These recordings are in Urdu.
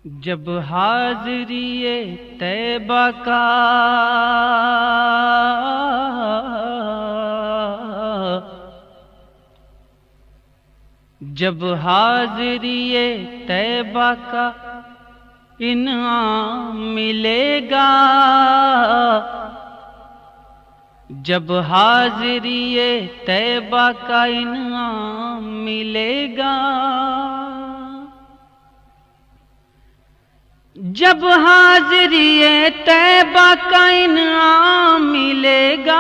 جب حاضری طیبہ کا جب حاضری طیبہ کا انعام ملے گا، جب حاضری طیبہ کا انعام ملے گا، جب حاضری طیبہ کا انعام ملے گا،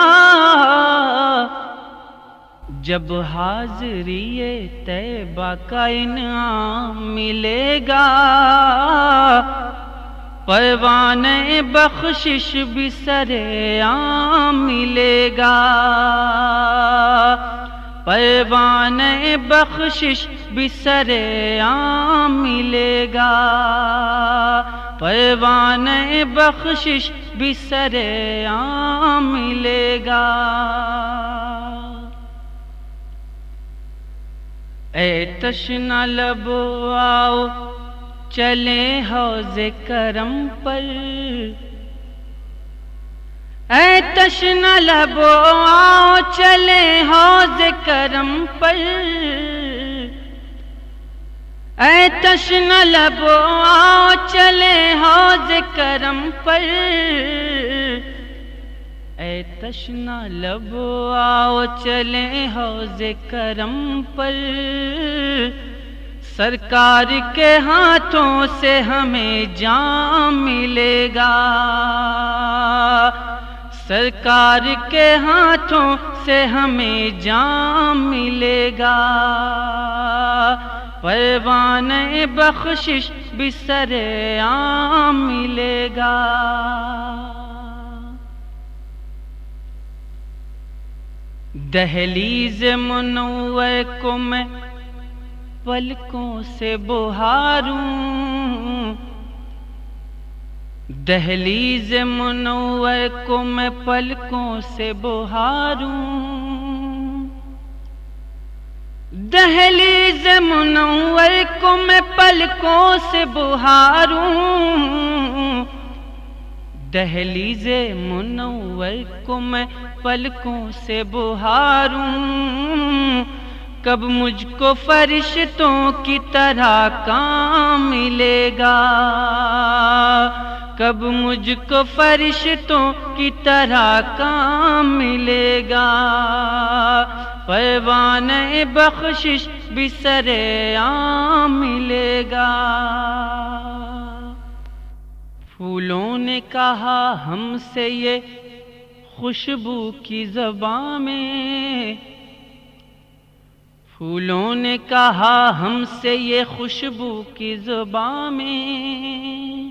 جب حاضری طیبہ کا انعام ملے گا، پروانۂ بخشش بھی سرعام ملے گا، پروانۂ بخشش بھی سرعام ملے گا، پروانۂ بخشش بھی سرعام ملے گا۔ اے تشنہ لب آؤ چلیں حوض کرم پر، اے تشنہ لب آؤ چلیں حوض کرم پر، اے تشنہ لب آؤ چلیں حوض کرم پر، اے تشنہ لب آؤ چلیں حوض کرم پر، سرکار کے ہاتھوں سے ہمیں جام ملے گا، سرکار کے ہاتھوں سے ہمیں جام ملے گا، پروانۂ بخشش بھی سرعام ملے گا۔ دہلیز منور کو میں پلکوں سے بہاروں، دہلیز منور کو میں پلکوں سے بہاروں، دہلیز منور کو میں پلکوں سے بہاروں، دہلیز منور کو میں پلکوں سے بہاروں، کب مجھ کو فرشتوں کی طرح کام ملے گا، کب مجھ کو فرشتوں کی طرح کام ملے گا، پروانۂ بخشش بھی سرعام ملے گا۔ پھولوں نے کہا ہم سے یہ خوشبو کی زباں میں، پھولوں نے کہا ہم سے یہ خوشبو کی زباں میں،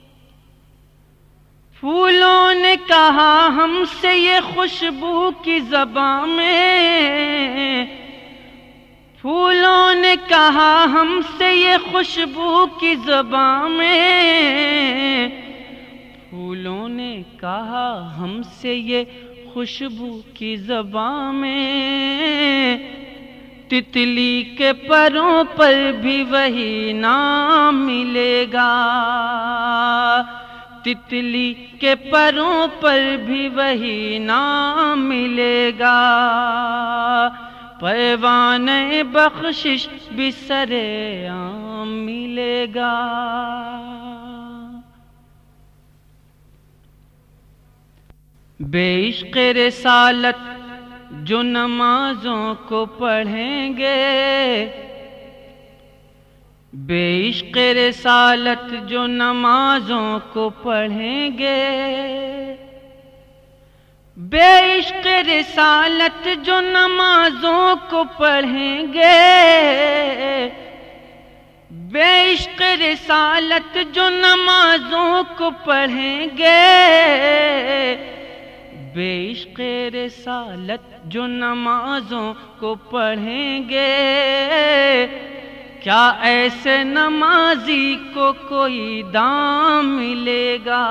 پھولوں نے کہا ہم سے یہ خوشبو کی زباں میں، پھولوں نے کہا ہم سے یہ خوشبو کی زباں میں، پھولوں نے کہا ہم سے یہ خوشبو کی زباں میں، تتلی کے پروں پر بھی وہی نام ملے گا، تتلی کے پروں پر بھی وہی نام ملے گا، پروانۂ بخشش بھی سرعام ملے گا۔ بے عشق رسالت جو نمازوں کو پڑھیں گے، بے عشق رسالت جو نمازوں کو پڑھیں گے، بے عشق رسالت جو نمازوں کو پڑھیں گے، بے عشق رسالت جو نمازوں کو پڑھیں گے، بے عشق رسالت جو نمازوں کو پڑھیں گے، کیا ایسے نمازی کو کوئی دام ملے گا،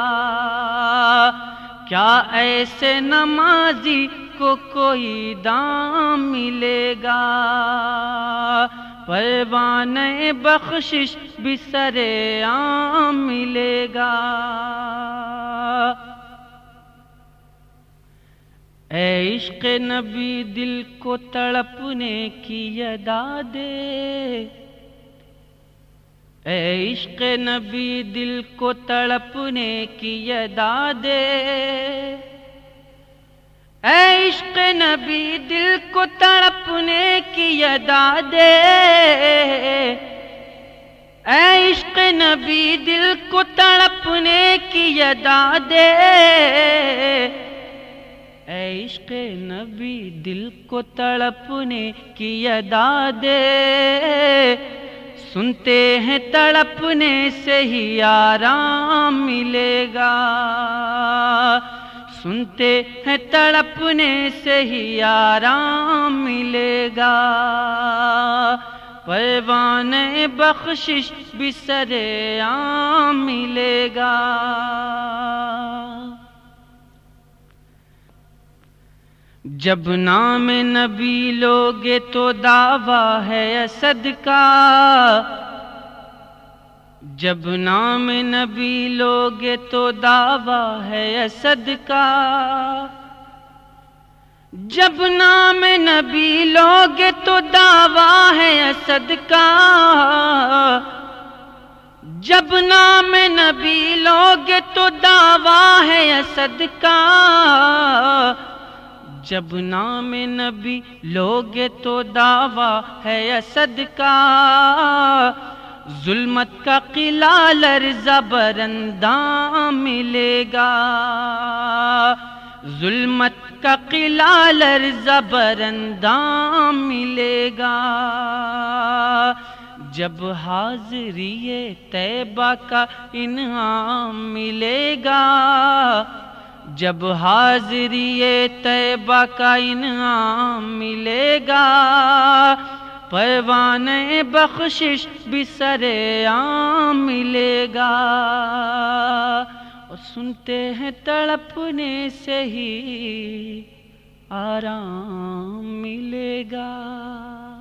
کیا ایسے نمازی کو کوئی دام ملے گا، پروانۂ بخشش بھی سرے عام ملے گا۔ اے عشق نبی دل کو تڑپنے کی ادا دے، اے عشق نبی دل کو تڑپنے کی ادا دے، اے عشق نبی دل کو تڑپنے کی ادا دے، اے عشق نبی دل کو تڑپنے کی ادا دے، اے عشق نبی دل کو تڑپنے کی ادا دے، سنتے ہیں تڑپنے سے ہی آرام ملے گا، سنتے ہیں تڑپنے سے ہی آرام ملے گا، پروانۂ بخشش بھی سرے عام ملے گا۔ جب نام نبی لوگے تو دعویٰ ہے اسد کا، جب نام نبی لوگے تو دعویٰ ہے اسد کا، جب نام نبی لوگے تو دعویٰ ہے اسد کا، جب نام نبی لوگے تو دعویٰ ہے اسد کا، جب نام نبی لوگے تو دعویٰ ہے اسد کا، ظلمت کا قلعہ لرزہ برانداں ملے گا، ظلمت کا قلعہ لرزہ برانداں ملے گا، جب حاضری طیبہ کا انعام ملے گا، جب حاضری طیبہ کا انعام ملے گا، پروانۂ بخشش بھی سرے عام ملے گا، اور سنتے ہیں تڑپنے سے ہی آرام ملے گا۔